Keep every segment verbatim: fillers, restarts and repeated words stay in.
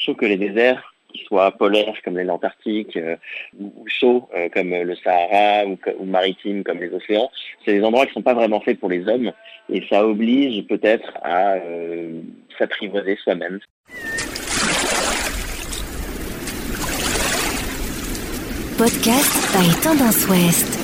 Je trouve que les déserts, qu'ils soient polaires comme l'Antarctique euh, ou, ou chauds euh, comme le Sahara ou, ou maritimes comme les océans, c'est des endroits qui ne sont pas vraiment faits pour les hommes et ça oblige peut-être à euh, s'apprivoiser soi-même. Podcast by Tendance Ouest.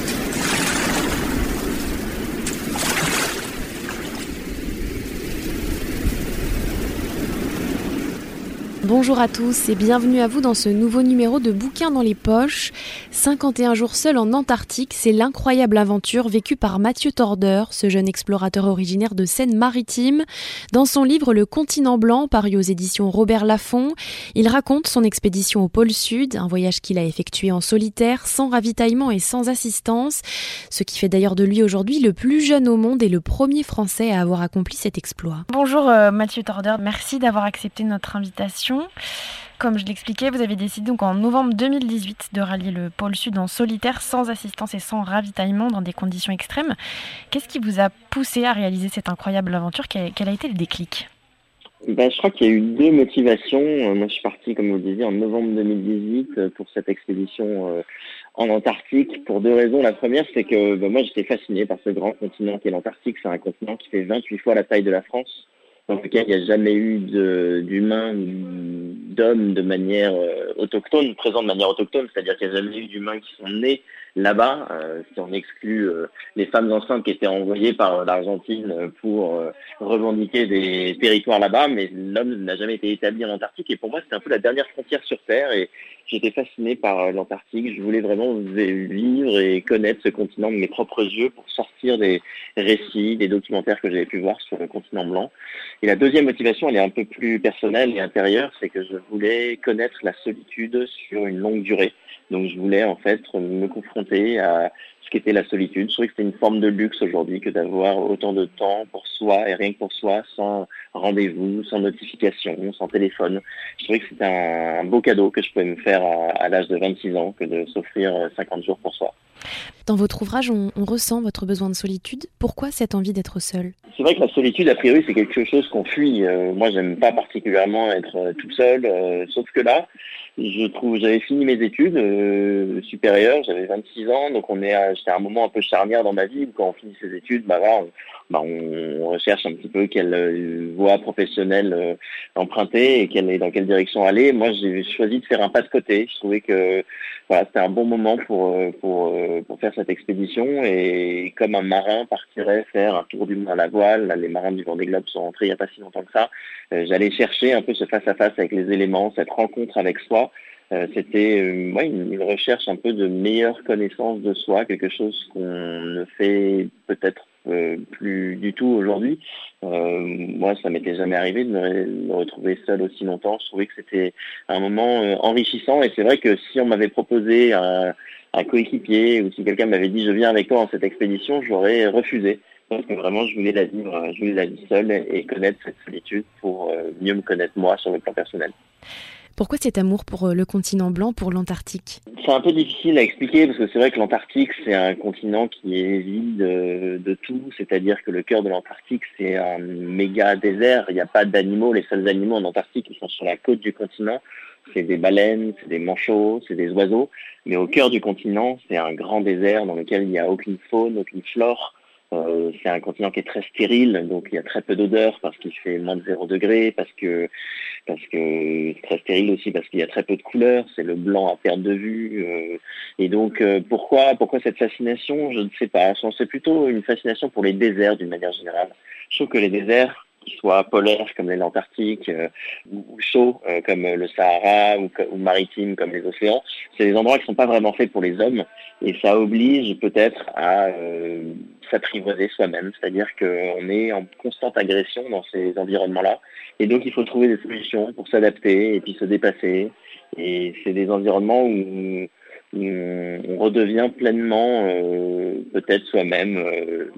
Bonjour à tous et bienvenue à vous dans ce nouveau numéro de Bouquins dans les poches. cinquante et un jours seul en Antarctique, c'est l'incroyable aventure vécue par Mathieu Tordeur, ce jeune explorateur originaire de Seine-Maritime. Dans son livre Le Continent blanc, paru aux éditions Robert Laffont, il raconte son expédition au pôle Sud, un voyage qu'il a effectué en solitaire, sans ravitaillement et sans assistance, ce qui fait d'ailleurs de lui aujourd'hui le plus jeune au monde et le premier Français à avoir accompli cet exploit. Bonjour euh, Mathieu Tordeur, merci d'avoir accepté notre invitation. Comme je l'expliquais, vous avez décidé donc en novembre deux mille dix-huit de rallier le pôle Sud en solitaire, sans assistance et sans ravitaillement, dans des conditions extrêmes. Qu'est-ce qui vous a poussé à réaliser cette incroyable aventure ? Quel, quel a été le déclic ? Ben, je crois qu'il y a eu deux motivations. Moi, je suis parti, comme vous le disiez, en novembre deux mille dix-huit pour cette expédition en Antarctique pour deux raisons. La première, c'est que ben, moi, j'étais fasciné par ce grand continent qu'est l'Antarctique. C'est un continent qui fait vingt-huit fois la taille de la France, dans lequel il n'y a jamais eu de, d'humains, d'hommes de manière euh, autochtone, présents de manière autochtone, c'est-à-dire qu'il n'y a jamais eu d'humains qui sont nés là-bas, euh, si on exclut euh, les femmes enceintes qui étaient envoyées par l'Argentine pour euh, revendiquer des territoires là-bas, mais l'homme n'a jamais été établi en Antarctique, et pour moi c'était un peu la dernière frontière sur Terre, et j'étais fasciné par l'Antarctique. Je voulais vraiment vivre et connaître ce continent de mes propres yeux pour sortir des récits, des documentaires que j'avais pu voir sur le continent blanc. Et la deuxième motivation, elle est un peu plus personnelle et intérieure, c'est que je voulais connaître la solitude sur une longue durée. Donc je voulais en fait me confronter à ce qu'était la solitude. Je trouvais que c'était une forme de luxe aujourd'hui que d'avoir autant de temps pour soi et rien que pour soi, sans rendez-vous, sans notification, sans téléphone. Je trouvais que c'était un, un beau cadeau que je pouvais me faire à, à l'âge de vingt-six ans que de s'offrir cinquante jours pour soi. Dans votre ouvrage, on, on ressent votre besoin de solitude. Pourquoi cette envie d'être seul ? C'est vrai que la solitude, a priori, c'est quelque chose qu'on fuit. Euh, moi, j'aime pas particulièrement être euh, tout seul, euh, sauf que là, je trouve, j'avais fini mes études euh, supérieures, j'avais vingt-six ans, donc on est à, j'étais à un moment un peu charnière dans ma vie où quand on finit ses études, bah là, on, bah on recherche un petit peu quelle euh, voie professionnelle euh, emprunter et quelle, dans quelle direction aller. Moi, j'ai choisi de faire un pas de côté. Je trouvais que voilà, c'était un bon moment pour pour pour faire cette expédition, et comme un marin partirait faire un tour du monde à la voile, là, les marins du Vendée Globe sont rentrés il n'y a pas si longtemps que ça, euh, j'allais chercher un peu ce face-à-face avec les éléments, cette rencontre avec soi. Euh, c'était euh, ouais, une, une recherche un peu de meilleure connaissance de soi, quelque chose qu'on ne fait peut-être euh, plus du tout aujourd'hui. Euh, moi, ça m'était jamais arrivé de me, me retrouver seul aussi longtemps. Je trouvais que c'était un moment euh, enrichissant, et c'est vrai que si on m'avait proposé un, un coéquipier ou si quelqu'un m'avait dit je viens avec toi dans cette expédition, j'aurais refusé. Parce que vraiment, je voulais la vivre, je voulais la vivre seule et connaître cette solitude pour euh, mieux me connaître moi sur le plan personnel. Pourquoi cet amour pour le continent blanc, pour l'Antarctique ? C'est un peu difficile à expliquer parce que c'est vrai que l'Antarctique, c'est un continent qui est vide de, de tout. C'est-à-dire que le cœur de l'Antarctique, c'est un méga désert. Il n'y a pas d'animaux. Les seuls animaux en Antarctique, ils sont sur la côte du continent. C'est des baleines, c'est des manchots, c'est des oiseaux. Mais au cœur du continent, c'est un grand désert dans lequel il n'y a aucune faune, aucune flore. Euh, c'est un continent qui est très stérile, donc il y a très peu d'odeur parce qu'il fait moins de zéro degré, parce que parce que c'est très stérile aussi parce qu'il y a très peu de couleurs, c'est le blanc à perte de vue. Euh, et donc euh, pourquoi pourquoi cette fascination ? Je ne sais pas. C'est plutôt une fascination pour les déserts d'une manière générale. Je trouve que les déserts, qu'ils soient polaires comme l'Antarctique euh, ou, ou chauds euh, comme le Sahara ou, ou maritimes comme les océans, c'est des endroits qui ne sont pas vraiment faits pour les hommes, et ça oblige peut-être à euh, s'apprivoiser soi-même, c'est-à-dire qu'on est en constante agression dans ces environnements-là, et donc il faut trouver des solutions pour s'adapter et puis se dépasser, et c'est des environnements où, où on redevient pleinement euh, peut-être soi-même euh,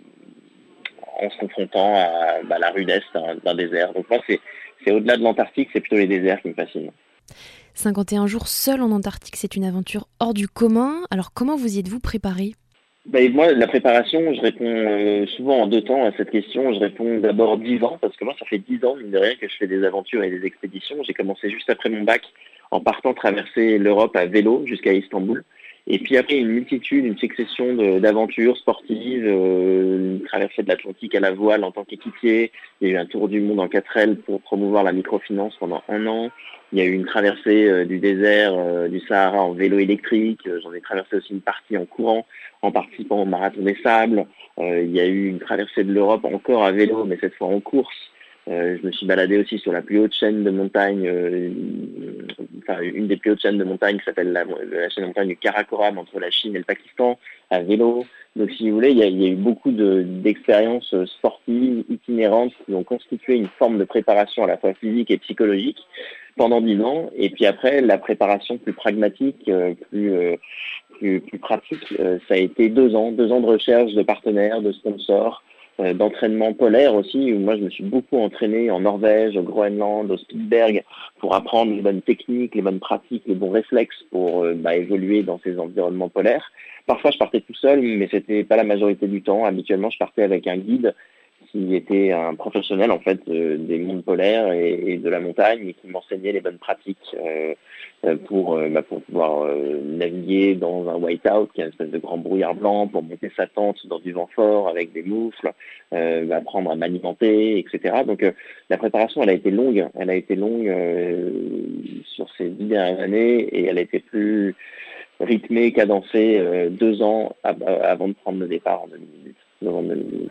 en se confrontant à bah, la rudesse d'un, d'un désert. Donc moi, c'est, c'est au-delà de l'Antarctique, c'est plutôt les déserts qui me fascinent. cinquante et un jours seul en Antarctique, c'est une aventure hors du commun. Alors comment vous y êtes-vous préparé ? Bah, et moi, la préparation, je réponds euh, souvent en deux temps à cette question. Je réponds d'abord dix ans, parce que moi, ça fait dix ans, mine de rien, que je fais des aventures et des expéditions. J'ai commencé juste après mon bac en partant traverser l'Europe à vélo jusqu'à Istanbul. Et puis après, une multitude, une succession de- d'aventures sportives, euh, une traversée de l'Atlantique à la voile en tant qu'équipier. Il y a eu un tour du monde en quatre L pour promouvoir la microfinance pendant un an. Il y a eu une traversée euh, du désert, euh, du Sahara en vélo électrique. Euh, J'en ai traversé aussi une partie en courant en participant au Marathon des Sables. Euh, il y a eu une traversée de l'Europe encore à vélo, mais cette fois en course. Euh, je me suis baladé aussi sur la plus haute chaîne de montagne, euh, enfin une des plus hautes chaînes de montagne qui s'appelle la, la chaîne de montagne du Karakoram entre la Chine et le Pakistan à vélo. Donc si vous voulez, il y a, il y a eu beaucoup de, d'expériences sportives itinérantes qui ont constitué une forme de préparation à la fois physique et psychologique pendant dix ans. Et puis après, la préparation plus pragmatique, euh, plus, euh, plus, plus pratique, euh, ça a été deux ans, deux ans de recherche de partenaires, de sponsors, euh, d'entraînement polaire aussi, où moi je me suis beaucoup entraîné en Norvège, au Groenland, au Spitsberg, pour apprendre les bonnes techniques, les bonnes pratiques, les bons réflexes pour euh, bah, évoluer dans ces environnements polaires. Parfois je partais tout seul, mais c'était pas la majorité du temps. Habituellement je partais avec un guide qui était un professionnel en fait euh, des mondes polaires et, et de la montagne et qui m'enseignait les bonnes pratiques euh, pour, euh, bah, pour pouvoir euh, naviguer dans un whiteout, qui est une espèce de grand brouillard blanc, pour monter sa tente dans du vent fort avec des moufles, euh, apprendre à m'alimenter, et cetera. Donc euh, la préparation, elle a été longue, elle a été longue euh, sur ces dix dernières années et elle a été plus rythmée, cadencée euh, deux ans ab- avant de prendre le départ en deux mille dix-huit. Novembre deux mille dix-huit.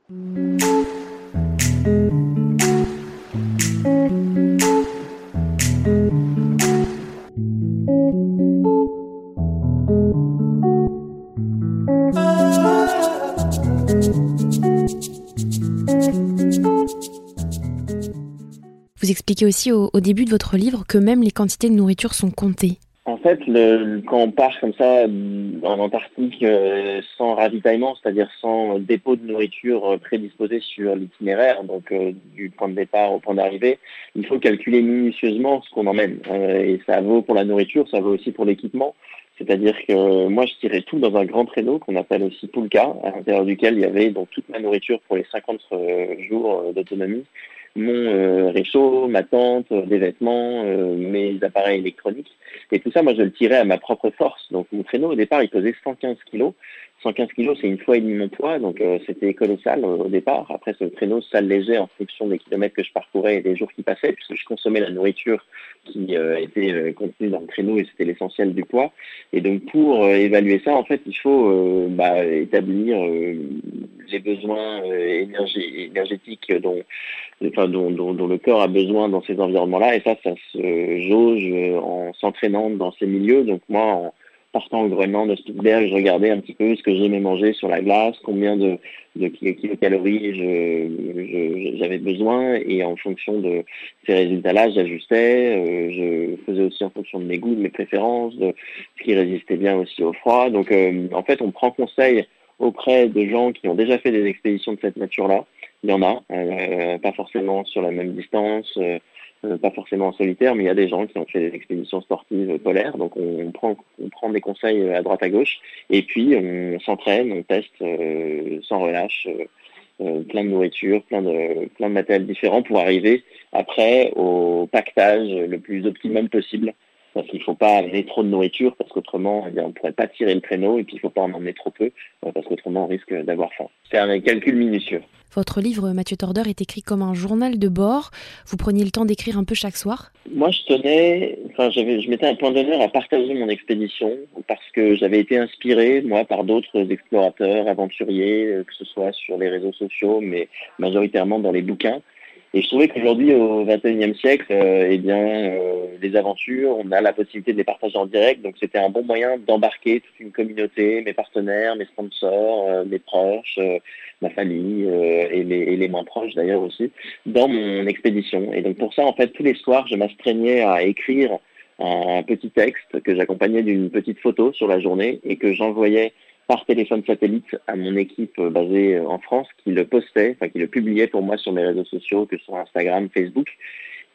Vous expliquez aussi au, au début de votre livre que même les quantités de nourriture sont comptées. En fait, le, quand on part comme ça en Antarctique euh, sans ravitaillement, c'est-à-dire sans dépôt de nourriture euh, prédisposé sur l'itinéraire, donc euh, du point de départ au point d'arrivée, il faut calculer minutieusement ce qu'on emmène. Euh, et ça vaut pour la nourriture, ça vaut aussi pour l'équipement. C'est-à-dire que euh, moi, je tirais tout dans un grand traîneau qu'on appelle aussi Pulka, à l'intérieur duquel il y avait donc toute ma nourriture pour les cinquante euh, jours euh, d'autonomie, mon euh, réchaud, ma tente, euh, des vêtements, euh, mes appareils électroniques. Et tout ça, moi, je le tirais à ma propre force. Donc, mon traîneau, au départ, il pesait cent quinze kilos. cent quinze kilos, c'est une fois et demi mon poids, donc euh, c'était colossal euh, au départ. Après, ce traîneau s'allégeait en fonction des kilomètres que je parcourais et des jours qui passaient, puisque je consommais la nourriture qui euh, était euh, contenue dans le traîneau et c'était l'essentiel du poids. Et donc, pour euh, évaluer ça, en fait, il faut euh, bah, établir euh, les besoins euh, énergie, énergétiques dont, enfin, dont, dont, dont le corps a besoin dans ces environnements-là. Et ça, ça se jauge euh, en s'entraînant dans ces milieux. Donc, moi, en partant au Groenland, au Spitsberg, je regardais un petit peu ce que j'aimais manger sur la glace, combien de, de kilocalories je, je, j'avais besoin, et en fonction de ces résultats-là, j'ajustais. Euh, je faisais aussi en fonction de mes goûts, de mes préférences, de ce qui résistait bien aussi au froid. Donc, euh, en fait, on prend conseil auprès de gens qui ont déjà fait des expéditions de cette nature-là. Il y en a, euh, pas forcément sur la même distance, euh, Euh, pas forcément en solitaire, mais il y a des gens qui ont fait des expéditions sportives polaires, donc on, on prend on prend des conseils à droite à gauche, et puis on s'entraîne, on teste euh, sans relâche, euh, euh, plein de nourriture, plein de plein de matériels différents pour arriver après au pactage le plus optimum possible. Parce qu'il ne faut pas amener trop de nourriture, parce qu'autrement, eh bien, on ne pourrait pas tirer le traîneau, et puis il ne faut pas en emmener trop peu, parce qu'autrement, on risque d'avoir faim. C'est un calcul minutieux. Votre livre, Mathieu Torder, est écrit comme un journal de bord. Vous preniez le temps d'écrire un peu chaque soir ? Moi, je tenais, enfin, j'avais, je mettais un point d'honneur à partager mon expédition, parce que j'avais été inspiré, moi, par d'autres explorateurs, aventuriers, que ce soit sur les réseaux sociaux, mais majoritairement dans les bouquins. Et je trouvais qu'aujourd'hui, au vingt et unième siècle, euh, eh bien, euh, les aventures, on a la possibilité de les partager en direct. Donc, c'était un bon moyen d'embarquer toute une communauté, mes partenaires, mes sponsors, euh, mes proches, euh, ma famille euh, et, les, et les moins proches d'ailleurs aussi, dans mon expédition. Et donc, pour ça, en fait, tous les soirs, je m'astreignais à écrire un petit texte que j'accompagnais d'une petite photo sur la journée et que j'envoyais par téléphone satellite à mon équipe basée en France qui le postait, enfin qui le publiait pour moi sur mes réseaux sociaux, que ce soit Instagram, Facebook,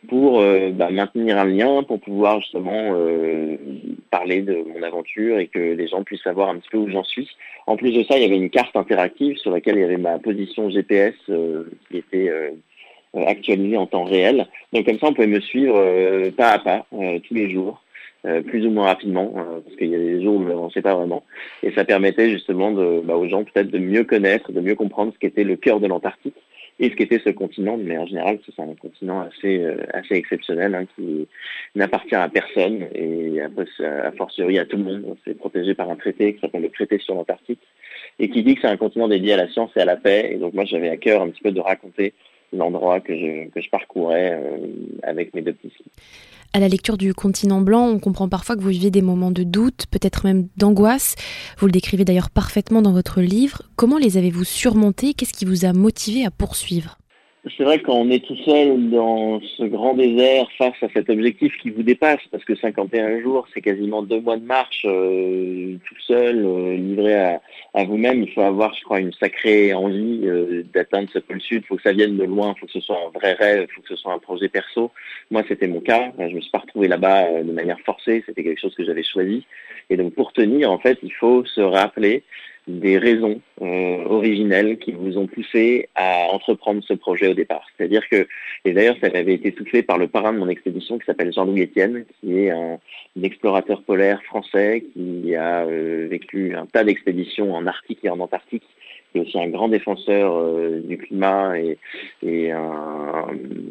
pour euh, bah, maintenir un lien, pour pouvoir justement euh, parler de mon aventure et que les gens puissent savoir un petit peu où j'en suis. En plus de ça, il y avait une carte interactive sur laquelle il y avait ma position G P S euh, qui était euh, actualisée en temps réel. Donc comme ça, on pouvait me suivre euh, pas à pas, euh, tous les jours, euh, plus ou moins rapidement, euh, parce qu'il y a des jours où je n'avançais pas vraiment. Et ça permettait justement de, bah, aux gens peut-être de mieux connaître, de mieux comprendre ce qu'était le cœur de l'Antarctique et ce qu'était ce continent. Mais en général, c'est un continent assez euh, assez exceptionnel hein, qui n'appartient à personne et a fortiori à tout le monde. C'est protégé par un traité qui s'appelle le traité sur l'Antarctique et qui dit que c'est un continent dédié à la science et à la paix. Et donc moi, j'avais à cœur un petit peu de raconter l'endroit que je, que je parcourais euh, avec mes deux petits-fils. À la lecture du Continent blanc, on comprend parfois que vous vivez des moments de doute, peut-être même d'angoisse. Vous le décrivez d'ailleurs parfaitement dans votre livre. Comment les avez-vous surmontés ? Qu'est-ce qui vous a motivé à poursuivre ? C'est vrai que quand on est tout seul dans ce grand désert face à cet objectif qui vous dépasse, parce que cinquante et un jours, c'est quasiment deux mois de marche, euh, tout seul, euh, livré à, à vous-même, il faut avoir, je crois, une sacrée envie euh, d'atteindre ce pôle sud. Il faut que ça vienne de loin, il faut que ce soit un vrai rêve, il faut que ce soit un projet perso. Moi, c'était mon cas. Je me suis pas retrouvé là-bas euh, de manière forcée. C'était quelque chose que j'avais choisi. Et donc, pour tenir, en fait, il faut se rappeler des raisons euh, originelles qui vous ont poussé à entreprendre ce projet au départ. C'est-à-dire que, et d'ailleurs ça avait été soufflé par le parrain de mon expédition qui s'appelle Jean-Louis Etienne, qui est un, un explorateur polaire français qui a euh, vécu un tas d'expéditions en Arctique et en Antarctique, qui est aussi un grand défenseur euh, du climat et, et, un,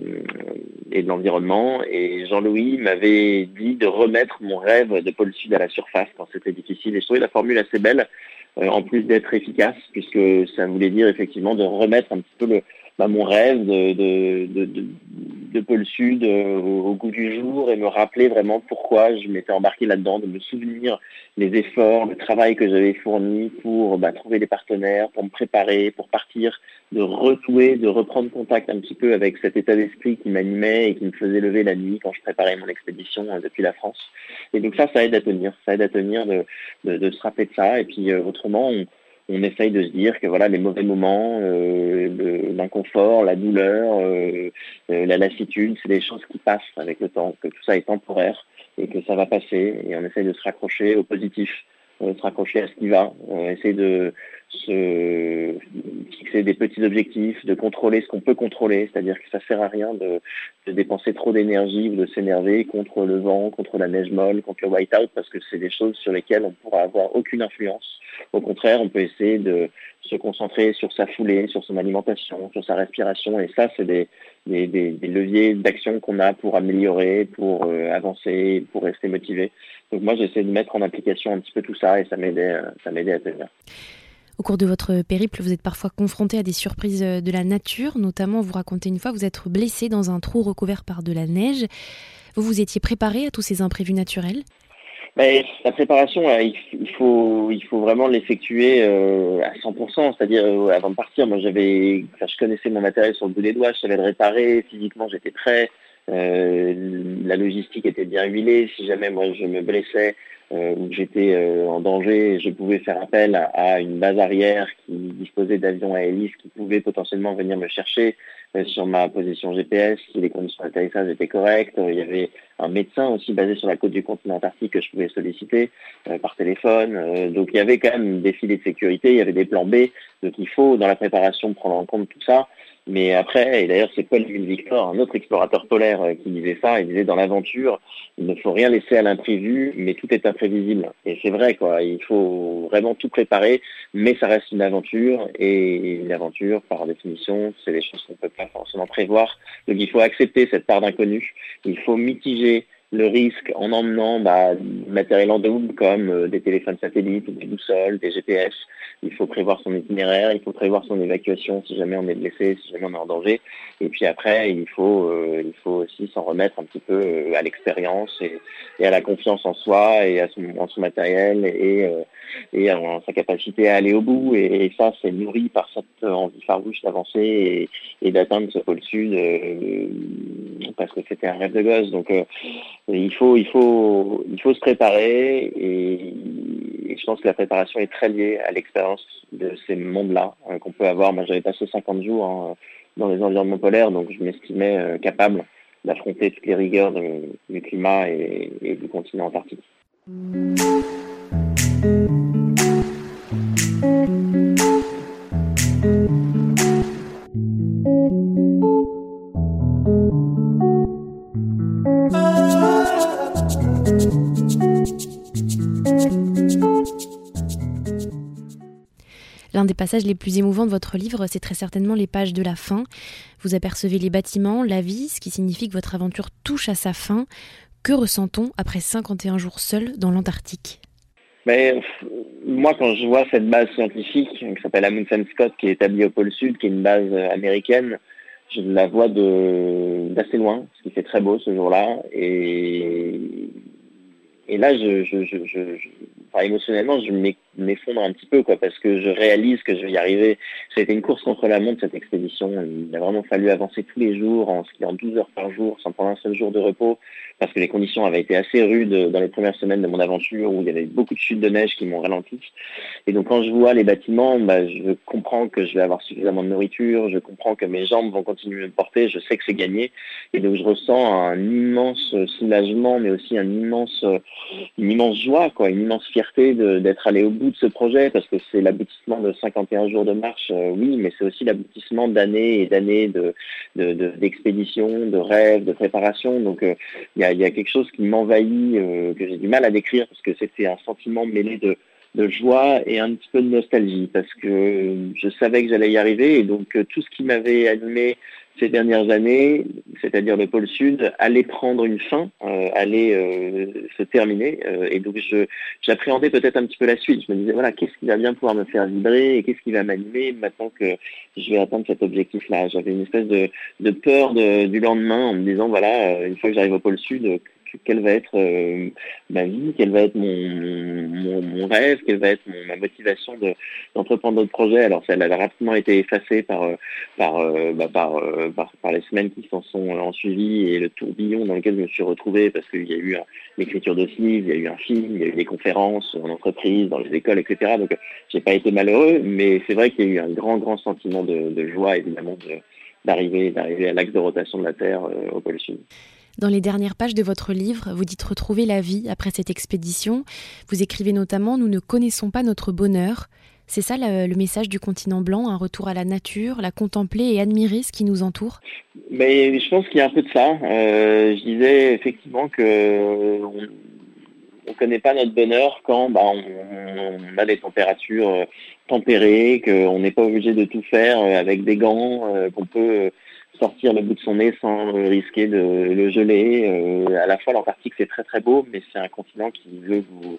et de l'environnement. Et Jean-Louis m'avait dit de remettre mon rêve de pôle sud à la surface quand c'était difficile. Et je trouvais la formule assez belle, Euh, en plus d'être efficace, puisque ça voulait dire effectivement de remettre un petit peu le, bah, mon rêve de, de, de, de, de pôle sud euh, au, au goût du jour et me rappeler vraiment pourquoi je m'étais embarqué là-dedans, de me souvenir les efforts, le travail que j'avais fourni pour bah, trouver des partenaires, pour me préparer, pour partir, de renouer, de reprendre contact un petit peu avec cet état d'esprit qui m'animait et qui me faisait lever la nuit quand je préparais mon expédition euh, depuis la France. Et donc ça, ça aide à tenir, ça aide à tenir de, de, de se rappeler de ça. Et puis euh, autrement, on, on essaye de se dire que voilà, les mauvais moments, euh, l'inconfort, la douleur, euh, euh, la lassitude, c'est des choses qui passent avec le temps, que tout ça est temporaire et que ça va passer. Et on essaye de se raccrocher au positif, euh, se raccrocher à ce qui va, euh, essayer de se fixer des petits objectifs, de contrôler ce qu'on peut contrôler, c'est-à-dire que ça sert à rien de, de dépenser trop d'énergie ou de s'énerver contre le vent, contre la neige molle, contre le white-out, parce que c'est des choses sur lesquelles on ne pourra avoir aucune influence. Au contraire, on peut essayer de se concentrer sur sa foulée, sur son alimentation, sur sa respiration, et ça, c'est des, des, des, des leviers d'action qu'on a pour améliorer, pour euh, avancer, pour rester motivé. Donc moi, j'essaie de mettre en application un petit peu tout ça, et ça m'aidait, ça m'aidait à tenir. Au cours de votre périple, vous êtes parfois confronté à des surprises de la nature, notamment vous racontez une fois vous être blessé dans un trou recouvert par de la neige. Vous vous étiez préparé à tous ces imprévus naturels ? Mais la préparation, il faut, il faut vraiment l'effectuer euh, à cent pour cent. C'est-à-dire, euh, avant de partir, moi, j'avais, enfin, je connaissais mon matériel sur le bout des doigts, je savais le réparer, physiquement, j'étais prêt. Euh, la logistique était bien huilée. Si jamais moi je me blessais euh, ou que j'étais euh, en danger, je pouvais faire appel à, à une base arrière qui disposait d'avions à hélice qui pouvaient potentiellement venir me chercher euh, sur ma position G P S si les conditions d'atterrissage étaient correctes. Euh, il y avait un médecin aussi basé sur la côte du continent antarctique que je pouvais solliciter euh, par téléphone. Euh, donc il y avait quand même des filets de sécurité, il y avait des plans B. Donc il faut dans la préparation prendre en compte tout ça. Mais après, et d'ailleurs c'est Paul Victor, un autre explorateur polaire euh, qui disait ça, il disait dans l'aventure, il ne faut rien laisser à l'imprévu, mais tout est imprévisible. Et c'est vrai, quoi, il faut vraiment tout préparer, mais ça reste une aventure, et une aventure, par définition, c'est des choses qu'on ne peut pas forcément prévoir. Donc il faut accepter cette part d'inconnu, il faut mitiger le risque en emmenant bah, du matériel en double comme euh, des téléphones satellites, des boussoles, des G P S. Il faut prévoir son itinéraire, il faut prévoir son évacuation si jamais on est blessé, si jamais on est en danger. Et puis après, il faut, euh, il faut aussi s'en remettre un petit peu euh, à l'expérience et, et à la confiance en soi et à son, en son matériel et, euh, et en sa capacité à aller au bout. Et, et ça, c'est nourri par cette envie farouche d'avancer et, et d'atteindre ce pôle sud euh, parce que c'était un rêve de gosse. Donc euh, il faut, il faut, il faut se préparer et, et je pense que la préparation est très liée à l'expérience de ces mondes-là euh, qu'on peut avoir. Moi, j'avais passé cinquante jours hein, dans les environnements polaires, donc je m'estimais euh, capable d'affronter toutes les rigueurs de, du climat et, et du continent antarctique. L'un des passages les plus émouvants de votre livre, c'est très certainement les pages de la fin. Vous apercevez les bâtiments, la vie, ce qui signifie que votre aventure touche à sa fin. Que ressent-on après cinquante et un jours seul dans l'Antarctique ? Mais, moi, quand je vois cette base scientifique qui s'appelle Amundsen Scott, qui est établie au pôle Sud, qui est une base américaine, je la vois de, d'assez loin, ce qui fait très beau ce jour-là. Et, et là, je, je, je, je, je enfin, émotionnellement, je m'effondre un petit peu, quoi, parce que je réalise que je vais y arriver. C'était une course contre la montre, cette expédition. Il a vraiment fallu avancer tous les jours, en skiant douze heures par jour, sans prendre un seul jour de repos, parce que les conditions avaient été assez rudes dans les premières semaines de mon aventure, où il y avait beaucoup de chutes de neige qui m'ont ralenti. Et donc, quand je vois les bâtiments, bah, je comprends que je vais avoir suffisamment de nourriture, je comprends que mes jambes vont continuer à me porter, je sais que c'est gagné. Et donc, je ressens un immense soulagement, mais aussi un immense, une immense joie, quoi, une immense fierté de, d'être allé au bout de ce projet, parce que c'est l'aboutissement de cinquante et un jours de marche, euh, oui, mais c'est aussi l'aboutissement d'années et d'années de, de, de, d'expéditions, de rêves, de préparation. Donc, il euh, y, a, y a quelque chose qui m'envahit, euh, que j'ai du mal à décrire, parce que c'était un sentiment mêlé de de joie et un petit peu de nostalgie, parce que je savais que j'allais y arriver, et donc tout ce qui m'avait animé ces dernières années, c'est-à-dire le pôle Sud, allait prendre une fin, euh, allait euh, se terminer, euh, et donc je j'appréhendais peut-être un petit peu la suite. Je me disais, voilà, qu'est-ce qui va bien pouvoir me faire vibrer, et qu'est-ce qui va m'animer maintenant que je vais atteindre cet objectif-là. J'avais une espèce de, de peur de, du lendemain, en me disant, voilà, une fois que j'arrive au pôle Sud, quelle va être euh, ma vie, quel va être mon, mon, mon rêve, quelle va être mon, ma motivation de, d'entreprendre d'autres projets. Alors ça a rapidement été effacé par, par, euh, bah, par, euh, par, par les semaines qui s'en sont en suivi et le tourbillon dans lequel je me suis retrouvé, parce qu'il y a eu un, l'écriture de ce livre, il y a eu un film, il y a eu des conférences en entreprise, dans les écoles, et cetera. Donc j'ai pas été malheureux, mais c'est vrai qu'il y a eu un grand, grand sentiment de, de joie, évidemment, de, d'arriver, d'arriver à l'axe de rotation de la Terre euh, au pôle Sud. Dans les dernières pages de votre livre, vous dites retrouver la vie après cette expédition. Vous écrivez notamment « Nous ne connaissons pas notre bonheur ». C'est ça le, le message du continent blanc, un retour à la nature, la contempler et admirer ce qui nous entoure ? Mais je pense qu'il y a un peu de ça. Euh, je disais effectivement que on ne connaît pas notre bonheur quand bah, on, on a des températures tempérées, qu'on n'est pas obligé de tout faire avec des gants, euh, qu'on peut sortir le bout de son nez sans risquer de le geler. Euh, à la fois, l'Antarctique, c'est très très beau, mais c'est un continent qui veut vous,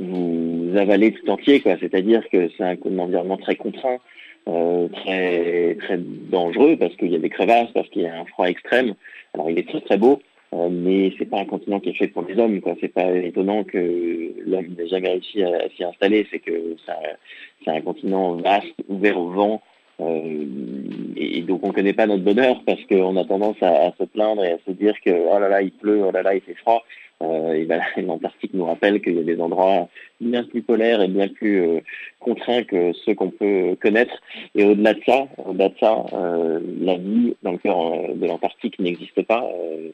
vous avaler tout entier, quoi. C'est-à-dire que c'est un, un environnement très contraint, euh, très très dangereux, parce qu'il y a des crevasses, parce qu'il y a un froid extrême. Alors, il est très très beau, euh, mais c'est pas un continent qui est fait pour les hommes, quoi. C'est pas étonnant que l'homme n'ait jamais réussi à, à s'y installer. C'est que ça, c'est un continent vaste, ouvert au vent. Euh, et donc on ne connaît pas notre bonheur, parce qu'on a tendance à, à se plaindre et à se dire que oh là là il pleut, oh là là il fait froid. Euh, et ben, l'Antarctique nous rappelle qu'il y a des endroits bien plus polaires et bien plus euh, contraints que ceux qu'on peut connaître. Et au-delà de ça, au-delà de ça, euh, la vie dans le cœur de l'Antarctique n'existe pas. Euh,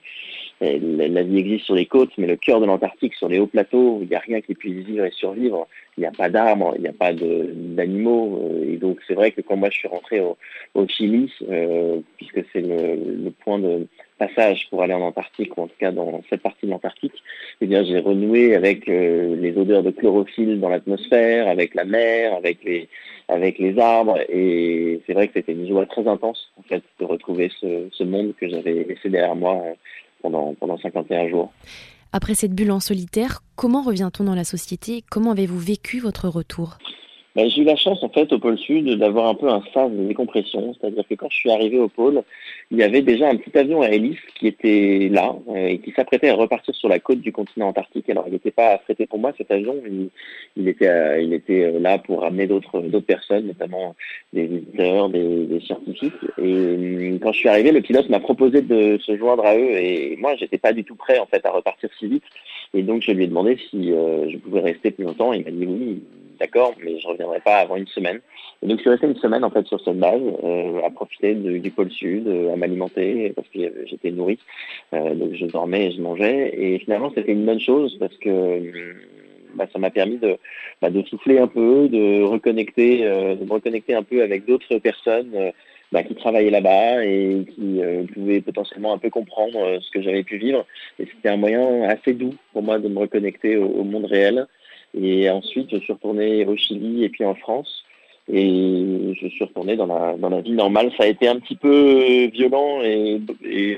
la, la vie existe sur les côtes, mais le cœur de l'Antarctique, sur les hauts plateaux, il n'y a rien qui puisse vivre et survivre. Il n'y a pas d'arbres, il n'y a pas de, d'animaux. Euh, et donc c'est vrai que quand moi je suis rentré au, au Chili, euh, puisque c'est le, le point de passage pour aller en Antarctique, ou en tout cas dans cette partie de l'Antarctique, eh bien j'ai renoué avec euh, les odeurs de chlorophylle dans l'atmosphère, avec la mer, avec les avec les arbres, et c'est vrai que c'était une joie très intense en fait de retrouver ce, ce monde que j'avais laissé derrière moi euh, pendant pendant cinquante et un jours. Après cette bulle en solitaire, comment revient-on dans la société ? Comment avez-vous vécu votre retour ? Ben, j'ai eu la chance, en fait, au pôle Sud, d'avoir un peu un sas de décompression. C'est-à-dire que quand je suis arrivé au pôle, il y avait déjà un petit avion à hélice qui était là euh, et qui s'apprêtait à repartir sur la côte du continent antarctique. Alors, il n'était pas affrété pour moi, cet avion. Il, il était, euh, il était là pour ramener d'autres, d'autres personnes, notamment des visiteurs, des, des scientifiques. Et euh, quand je suis arrivé, le pilote m'a proposé de se joindre à eux. Et moi, j'étais pas du tout prêt, en fait, à repartir si vite. Et donc, je lui ai demandé si euh, je pouvais rester plus longtemps. Il m'a dit oui. d'accord, mais je reviendrai pas avant une semaine. Et donc je suis resté une semaine en fait sur cette base, euh, à profiter de, du pôle sud, euh, à m'alimenter parce que j'étais nourri, euh, donc je dormais et je mangeais. Et finalement c'était une bonne chose parce que bah, ça m'a permis de, bah, de souffler un peu, de reconnecter, euh, de me reconnecter un peu avec d'autres personnes euh, bah, qui travaillaient là-bas et qui euh, pouvaient potentiellement un peu comprendre euh, ce que j'avais pu vivre. Et c'était un moyen assez doux pour moi de me reconnecter au, au monde réel. Et ensuite, je suis retourné au Chili et puis en France. Et je suis retourné dans la, dans la vie normale. Ça a été un petit peu violent et... et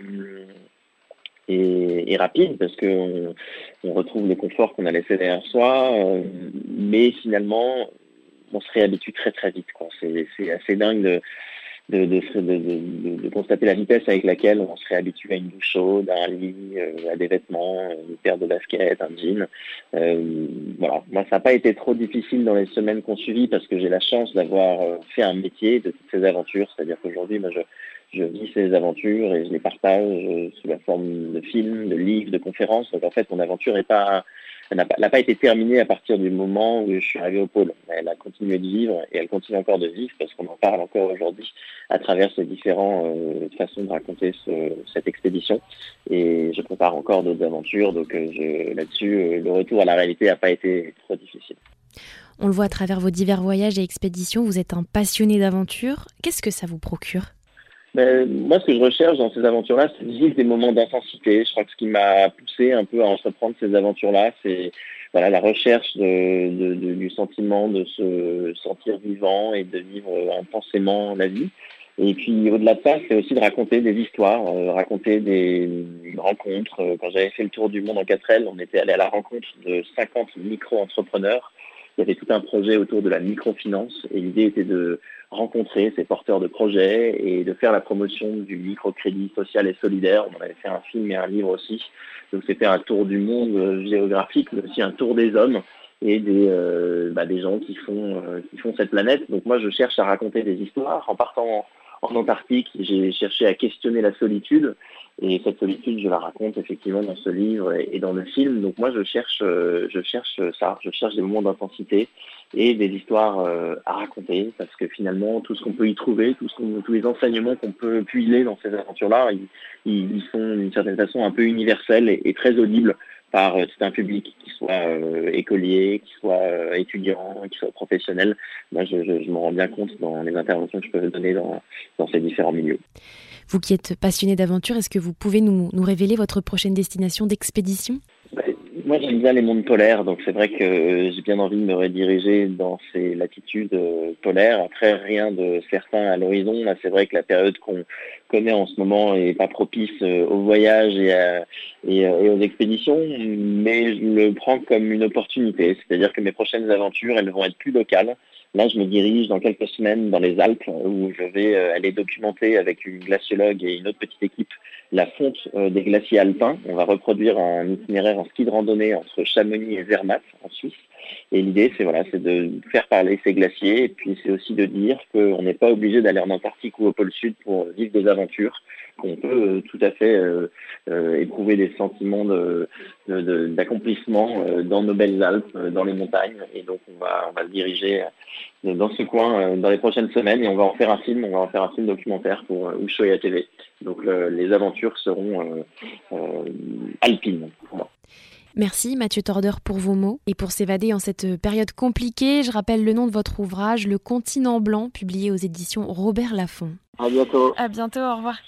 Et, et rapide parce qu'on on retrouve le confort qu'on a laissé derrière soi, euh, mais finalement on se réhabitue très très vite, quoi. C'est, c'est assez dingue de de, de, de, de, de constater la vitesse avec laquelle on se réhabitue à une douche chaude, à un lit, euh, à des vêtements, une paire de baskets, un jean. Euh, voilà, moi ça n'a pas été trop difficile dans les semaines qu'on suivit parce que j'ai la chance d'avoir fait un métier de toutes ces aventures, c'est-à-dire qu'aujourd'hui moi je Je vis ces aventures et je les partage sous la forme de films, de livres, de conférences. Donc en fait, mon aventure n'est pas, elle n'a pas, elle n'a pas été terminée à partir du moment où je suis arrivé au pôle. Elle a continué de vivre et elle continue encore de vivre parce qu'on en parle encore aujourd'hui à travers ces différentes euh, façons de raconter ce, cette expédition. Et je prépare encore d'autres aventures. Donc euh, je, là-dessus, euh, le retour à la réalité n'a pas été trop difficile. On le voit à travers vos divers voyages et expéditions. Vous êtes un passionné d'aventure. Qu'est-ce que ça vous procure ? Ben, moi, ce que je recherche dans ces aventures-là, c'est de vivre des moments d'intensité. Je crois que ce qui m'a poussé un peu à entreprendre ces aventures-là, c'est voilà, la recherche de, de, de, du sentiment de se sentir vivant et de vivre intensément la vie. Et puis, au-delà de ça, c'est aussi de raconter des histoires, euh, raconter des rencontres. Quand j'avais fait le tour du monde en quatre L, on était allé à la rencontre de cinquante micro-entrepreneurs. Il y avait tout un projet autour de la microfinance et l'idée était de rencontrer ces porteurs de projets et de faire la promotion du microcrédit social et solidaire. On avait fait un film et un livre aussi. Donc c'était un tour du monde géographique, mais aussi un tour des hommes et des, euh, bah, des gens qui font, euh, qui font cette planète. Donc moi, je cherche à raconter des histoires. En partant en Antarctique, j'ai cherché à questionner la solitude. Et cette solitude, je la raconte effectivement dans ce livre et dans le film. Donc moi, je cherche, euh, je cherche ça. Je cherche des moments d'intensité et des histoires euh, à raconter, parce que finalement, tout ce qu'on peut y trouver, tout ce qu'on, tous les enseignements qu'on peut puiser dans ces aventures-là, ils, ils sont d'une certaine façon un peu universels et, et très audibles par euh, tout un public, qui soit euh, écolier, qui soit euh, étudiant, qui soit professionnel. Moi, je, je, je me rends bien compte dans les interventions que je peux donner dans, dans ces différents milieux. Vous qui êtes passionné d'aventure, est-ce que vous pouvez nous, nous révéler votre prochaine destination d'expédition ? Moi, j'aime bien les mondes polaires, donc c'est vrai que j'ai bien envie de me rediriger dans ces latitudes euh, polaires. Après, rien de certain à l'horizon. Là, c'est vrai que la période qu'on connaît en ce moment est pas propice euh, au voyage et, à, et, et aux expéditions, mais je le prends comme une opportunité. C'est-à-dire que mes prochaines aventures, elles vont être plus locales. Là, je me dirige dans quelques semaines dans les Alpes où je vais euh, aller documenter avec une glaciologue et une autre petite équipe la fonte euh, des glaciers alpins. On va reproduire un itinéraire en ski de randonnée entre Chamonix et Zermatt en Suisse. Et l'idée, c'est voilà, c'est de faire parler ces glaciers et puis c'est aussi de dire qu'on n'est pas obligé d'aller en Antarctique ou au pôle Sud pour vivre des aventures, qu'on peut euh, tout à fait euh, euh, éprouver des sentiments de, de, de, d'accomplissement euh, dans nos belles Alpes, euh, dans les montagnes. Et donc, on va, on va se diriger euh, dans ce coin euh, dans les prochaines semaines et on va en faire un film, on va en faire un film documentaire pour euh, Ushuaïa T V. Donc, le, les aventures seront euh, euh, alpines pour moi. Merci Mathieu Torder pour vos mots et pour s'évader en cette période compliquée. Je rappelle le nom de votre ouvrage, Le Continent Blanc, publié aux éditions Robert Laffont. À bientôt. À bientôt, au revoir.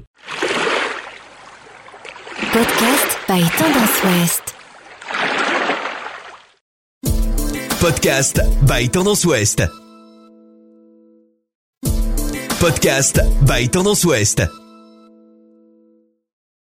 Podcast by Tendance Ouest. Podcast by Tendance Ouest. Podcast by Tendance Ouest.